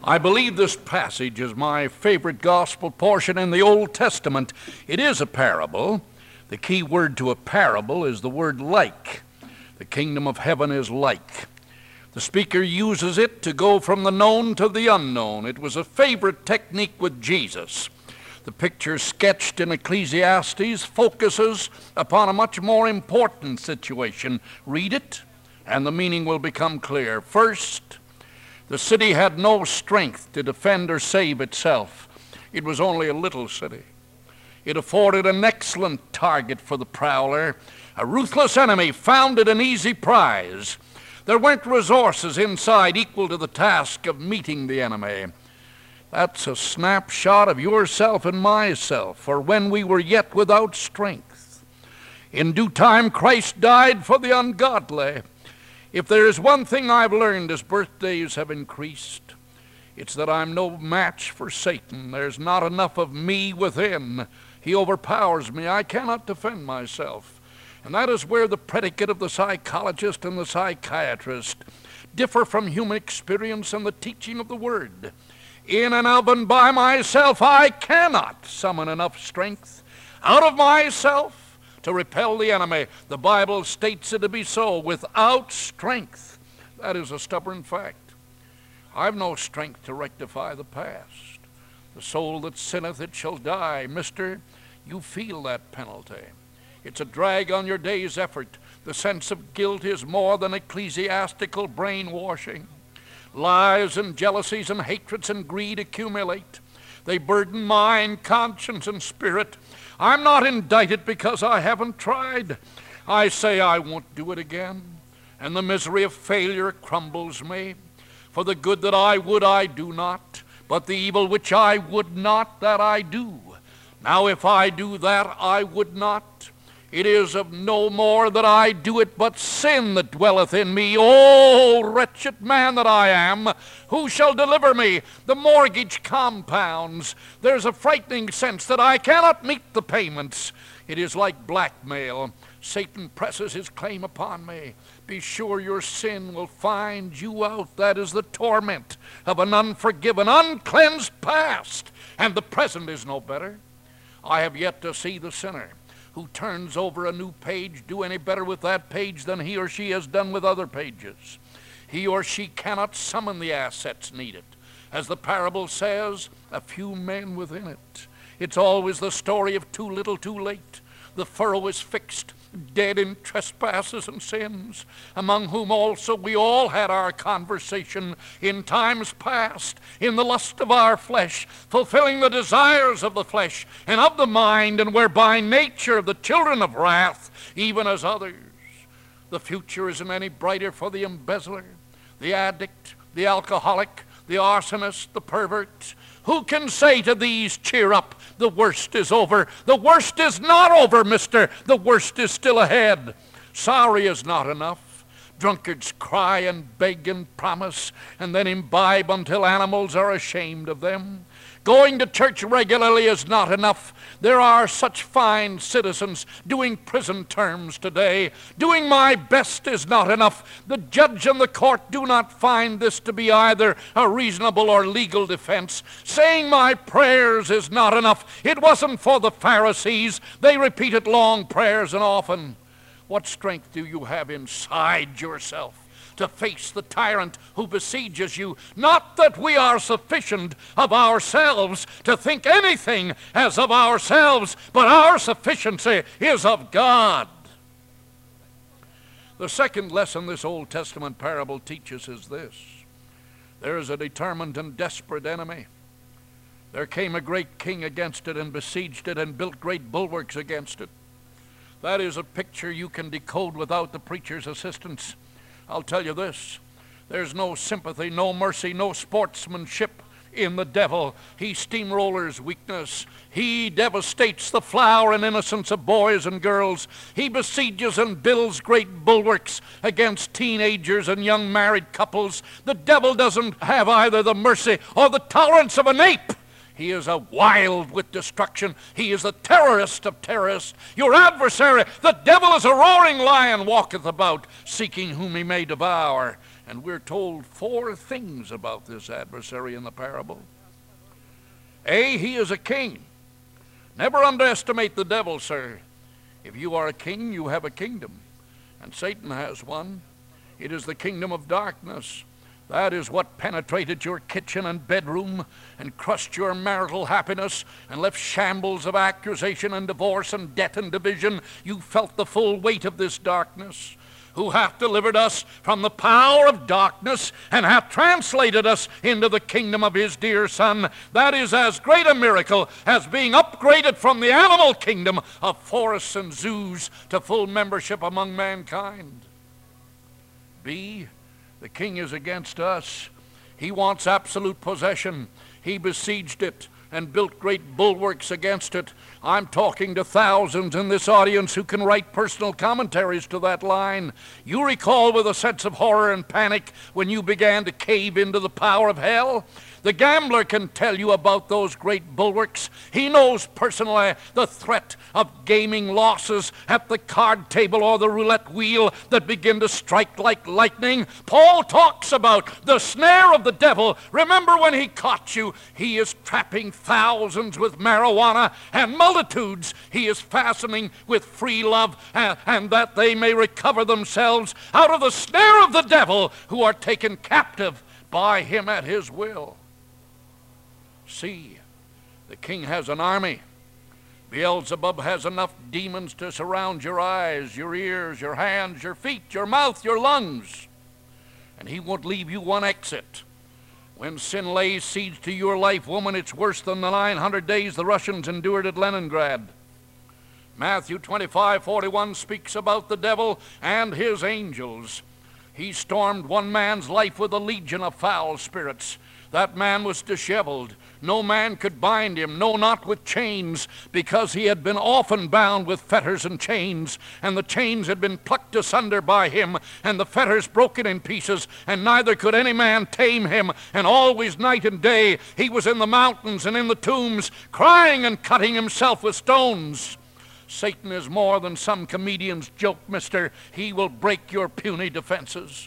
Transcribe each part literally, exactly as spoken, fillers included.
I believe this passage is my favorite gospel portion in the Old Testament. It is a parable. The key word to a parable is the word like. The kingdom of heaven is like. The speaker uses it to go from the known to the unknown. It was a favorite technique with Jesus. The picture sketched in Ecclesiastes focuses upon a much more important situation. Read it, and the meaning will become clear. First, the city had no strength to defend or save itself. It was only a little city. It afforded an excellent target for the prowler. A ruthless enemy found it an easy prize. There weren't resources inside equal to the task of meeting the enemy. That's a snapshot of yourself and myself, for when we were yet without strength. In due time, Christ died for the ungodly. If there is one thing I've learned as birthdays have increased, it's that I'm no match for Satan. There's not enough of me within. He overpowers me. I cannot defend myself. And that is where the predicate of the psychologist and the psychiatrist differ from human experience and the teaching of the Word. In and of and by myself, I cannot summon enough strength out of myself to repel the enemy. The Bible states it to be so. Without strength, that is a stubborn fact. I've no strength to rectify the past. The soul that sinneth, it shall die. Mister, you feel that penalty. It's a drag on your day's effort. The sense of guilt is more than ecclesiastical brainwashing. Lies and jealousies and hatreds and greed accumulate. They burden mind, conscience, and spirit. I'm not indicted because I haven't tried. I say I won't do it again, and the misery of failure crumbles me. For the good that I would I do not, but the evil which I would not, that I do. Now if I do that I would not, it is of no more that I do it, but sin that dwelleth in me. O wretched man that I am, who shall deliver me? The mortgage compounds. There's a frightening sense that I cannot meet the payments. It is like blackmail. Satan presses his claim upon me. Be sure your sin will find you out. That is the torment of an unforgiven, uncleansed past. And the present is no better. I have yet to see the sinner who turns over a new page do any better with that page than he or she has done with other pages. He or she cannot summon the assets needed. As the parable says, a few men within it. It's always the story of too little, too late. The furrow is fixed, dead in trespasses and sins, among whom also we all had our conversation in times past, in the lust of our flesh, fulfilling the desires of the flesh and of the mind, and were by nature the children of wrath, even as others. The future isn't any brighter for the embezzler, the addict, the alcoholic, the arsonist, the pervert. Who can say to these, cheer up, the worst is over? The worst is not over, mister. The worst is still ahead. Sorry is not enough. Drunkards cry and beg and promise, and then imbibe until animals are ashamed of them. Going to church regularly is not enough. There are such fine citizens doing prison terms today. Doing my best is not enough. The judge and the court do not find this to be either a reasonable or legal defense. Saying my prayers is not enough. It wasn't for the Pharisees. They repeated long prayers and often. What strength do you have inside yourself to face the tyrant who besieges you? Not that we are sufficient of ourselves to think anything as of ourselves, but our sufficiency is of God. The second lesson this Old Testament parable teaches is this. There is a determined and desperate enemy. There came a great king against it and besieged it and built great bulwarks against it. That is a picture you can decode without the preacher's assistance. I'll tell you this, there's no sympathy, no mercy, no sportsmanship in the devil. He steamrollers weakness. He devastates the flower and innocence of boys and girls. He besieges and builds great bulwarks against teenagers and young married couples. The devil doesn't have either the mercy or the tolerance of an ape. He is a wild with destruction. He is the terrorist of terrorists. Your adversary, the devil, is a roaring lion, walketh about, seeking whom he may devour. And we're told four things about this adversary in the parable. A, he is a king. Never underestimate the devil, sir. If you are a king, you have a kingdom. And Satan has one. It is the kingdom of darkness. That is what penetrated your kitchen and bedroom and crushed your marital happiness and left shambles of accusation and divorce and debt and division. You felt the full weight of this darkness. Who hath delivered us from the power of darkness and hath translated us into the kingdom of his dear Son. That is as great a miracle as being upgraded from the animal kingdom of forests and zoos to full membership among mankind. B, the king is against us. He wants absolute possession. He besieged it and built great bulwarks against it. I'm talking to thousands in this audience who can write personal commentaries to that line. You recall with a sense of horror and panic when you began to cave into the power of hell? The gambler can tell you about those great bulwarks. He knows personally the threat of gaming losses at the card table or the roulette wheel that begin to strike like lightning. Paul talks about the snare of the devil. Remember when he caught you, he is trapping thousands with marijuana, and multitudes he is fastening with free love, and, and that they may recover themselves out of the snare of the devil, who are taken captive by him at his will. See, the king has an army. Beelzebub has enough demons to surround your eyes, your ears, your hands, your feet, your mouth, your lungs. And he won't leave you one exit. When sin lays siege to your life, woman, it's worse than the nine hundred days the Russians endured at Leningrad. Matthew twenty-five forty-one speaks about the devil and his angels. He stormed one man's life with a legion of foul spirits. That man was disheveled. No man could bind him, no, not with chains, because he had been often bound with fetters and chains, and the chains had been plucked asunder by him, and the fetters broken in pieces, and neither could any man tame him. And always night and day he was in the mountains and in the tombs, crying and cutting himself with stones. Satan is more than some comedian's joke, mister. He will break your puny defenses.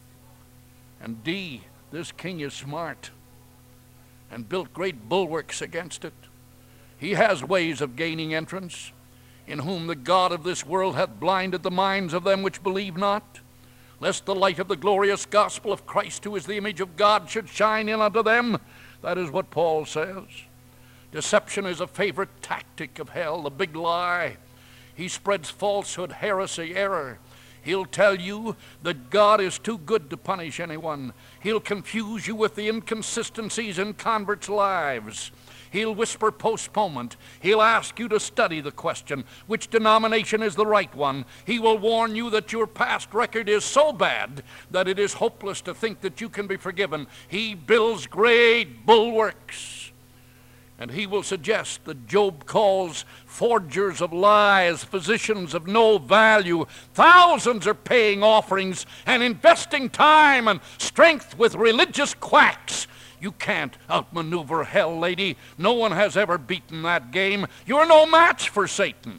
And D, this king is smart and built great bulwarks against it. He has ways of gaining entrance, in whom the God of this world hath blinded the minds of them which believe not, lest the light of the glorious gospel of Christ, who is the image of God, should shine in unto them. That is what Paul says. Deception is a favorite tactic of hell, the big lie. He spreads falsehood, heresy, error. He'll tell you that God is too good to punish anyone. He'll confuse you with the inconsistencies in converts' lives. He'll whisper postponement. He'll ask you to study the question, which denomination is the right one. He will warn you that your past record is so bad that it is hopeless to think that you can be forgiven. He builds great bulwarks. And he will suggest that Job calls forgers of lies, physicians of no value. Thousands are paying offerings and investing time and strength with religious quacks. You can't outmaneuver hell, lady. No one has ever beaten that game. You're no match for Satan.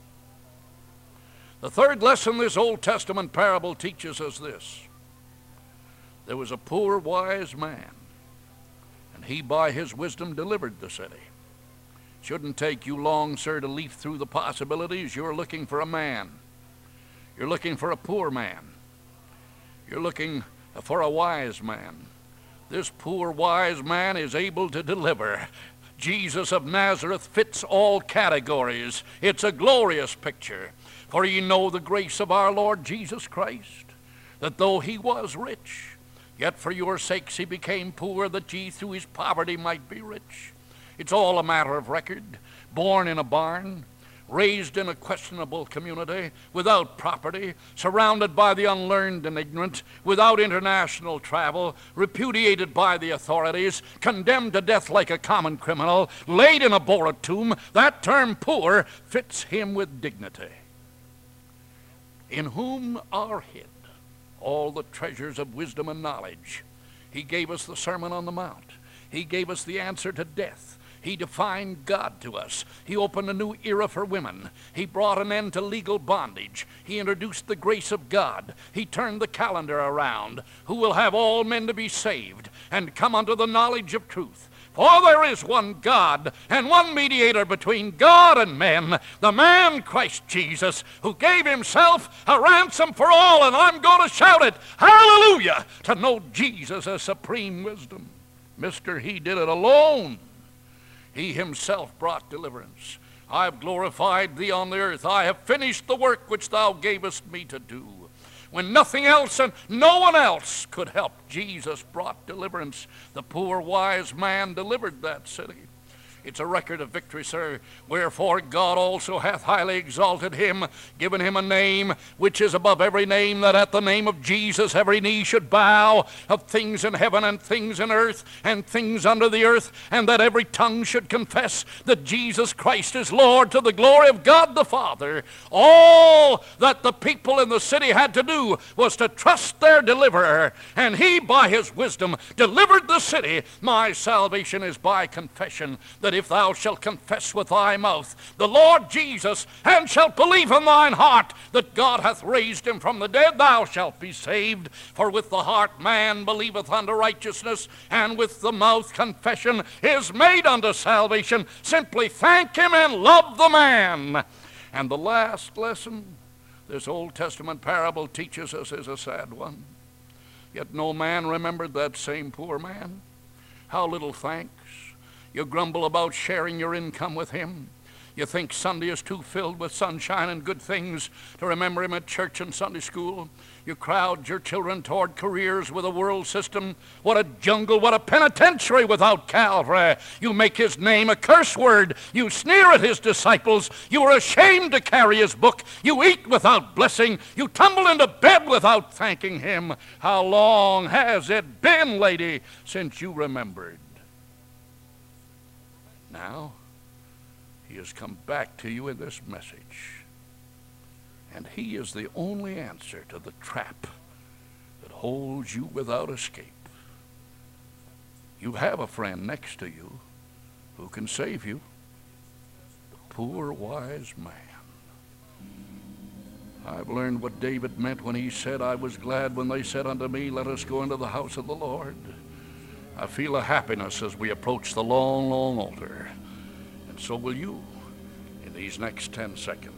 The third lesson this Old Testament parable teaches us this. There was a poor wise man, and he by his wisdom delivered the city. Shouldn't take you long, sir, to leaf through the possibilities. You're looking for a man. You're looking for a poor man. You're looking for a wise man. This poor wise man is able to deliver. Jesus of Nazareth fits all categories. It's a glorious picture. For ye know the grace of our Lord Jesus Christ, that though he was rich, yet for your sakes he became poor, that ye through his poverty might be rich. It's all a matter of record. Born in a barn, raised in a questionable community, without property, surrounded by the unlearned and ignorant, without international travel, repudiated by the authorities, condemned to death like a common criminal, laid in a borrowed tomb. That term poor fits him with dignity. In whom are hid all the treasures of wisdom and knowledge. He gave us the Sermon on the Mount. He gave us the answer to death. He defined God to us. He opened a new era for women. He brought an end to legal bondage. He introduced the grace of God. He turned the calendar around. Who will have all men to be saved and come unto the knowledge of truth. For there is one God and one mediator between God and men, the man Christ Jesus, who gave himself a ransom for all. And I'm going to shout it, hallelujah, to know Jesus as supreme wisdom. Mister, he did it alone. He himself brought deliverance. I have glorified thee on the earth. I have finished the work which thou gavest me to do. When nothing else and no one else could help, Jesus brought deliverance. The poor wise man delivered that city. It's a record of victory, sir. Wherefore God also hath highly exalted him, given him a name which is above every name, that at the name of Jesus every knee should bow, of things in heaven and things in earth and things under the earth, and that every tongue should confess that Jesus Christ is Lord, to the glory of God the Father. All that the people in the city had to do was to trust their deliverer, and he by his wisdom delivered the city. My salvation is by confession, that if thou shalt confess with thy mouth the Lord Jesus, and shalt believe in thine heart that God hath raised him from the dead, thou shalt be saved. For with the heart man believeth unto righteousness, and with the mouth confession is made unto salvation. Simply thank him and love the man. And the last lesson this Old Testament parable teaches us is a sad one. Yet no man remembered that same poor man. How little thanks. You grumble about sharing your income with him. You think Sunday is too filled with sunshine and good things to remember him at church and Sunday school. You crowd your children toward careers with a world system. What a jungle, what a penitentiary without Calvary. You make his name a curse word. You sneer at his disciples. You are ashamed to carry his book. You eat without blessing. You tumble into bed without thanking him. How long has it been, lady, since you remembered? Now, he has come back to you in this message. And he is the only answer to the trap that holds you without escape. You have a friend next to you who can save you. The poor wise man. I've learned what David meant when he said, I was glad when they said unto me, let us go into the house of the Lord. I feel a happiness as we approach the long, long altar. And so will you in these next ten seconds.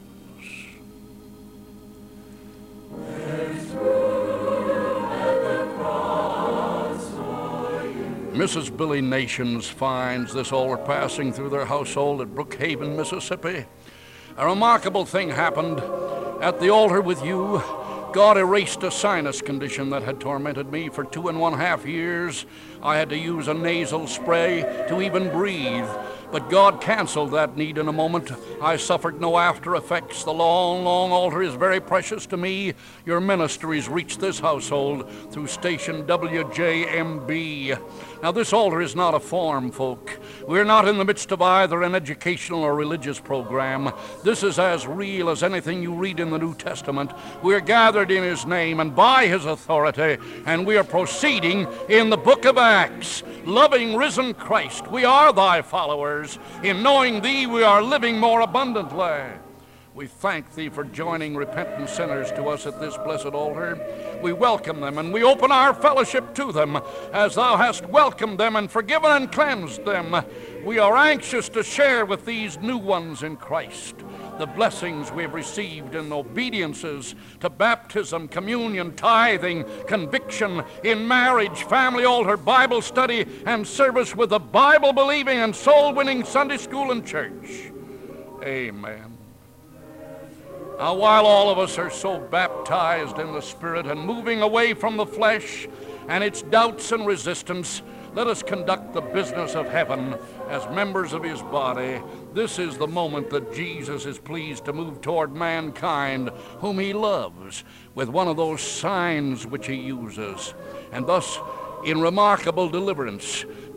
Missus Billy Nations finds this altar passing through their household at Brookhaven, Mississippi. A remarkable thing happened at the altar with you. God erased a sinus condition that had tormented me for two and one half years. I had to use a nasal spray to even breathe. But God canceled that need in a moment. I suffered no after effects. The long, long altar is very precious to me. Your ministries reached this household through station W J M B. Now, this altar is not a form, folk. We're not in the midst of either an educational or religious program. This is as real as anything you read in the New Testament. We're gathered in his name and by his authority, and we are proceeding in the book of Acts. Loving risen Christ, we are thy followers. In knowing thee, we are living more abundantly. We thank thee for joining repentant sinners to us at this blessed altar. We welcome them and we open our fellowship to them as thou hast welcomed them and forgiven and cleansed them. We are anxious to share with these new ones in Christ the blessings we have received in obediences to baptism, communion, tithing, conviction, in marriage, family altar, Bible study, and service with the Bible-believing and soul-winning Sunday school and church. Amen. Now, while all of us are so baptized in the Spirit and moving away from the flesh and its doubts and resistance, let us conduct the business of heaven as members of his body. This is the moment that Jesus is pleased to move toward mankind, whom he loves, with one of those signs which he uses. And thus, in remarkable deliverance,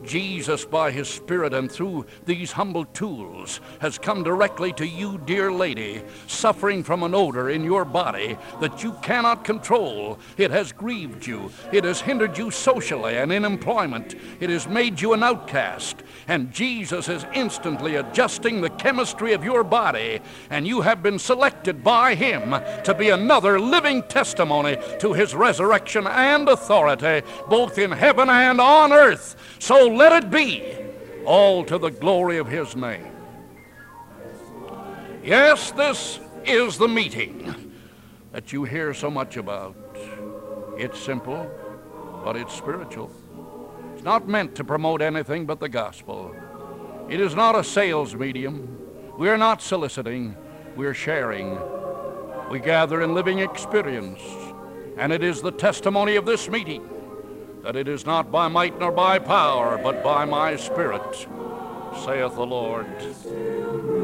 Jesus, by his Spirit and through these humble tools, has come directly to you, dear lady, suffering from an odor in your body that you cannot control. It has grieved you. It has hindered you socially and in employment. It has made you an outcast. And Jesus is instantly adjusting the chemistry of your body, and you have been selected by him to be another living testimony to his resurrection and authority, both in heaven and on earth. So let it be, all to the glory of his name. Yes, this is the meeting that you hear so much about. It's simple, but it's spiritual. It's not meant to promote anything but the gospel. It is not a sales medium. We're not soliciting, we're sharing. We gather in living experience, and it is the testimony of this meeting that it is not by might nor by power, but by my Spirit, saith the Lord.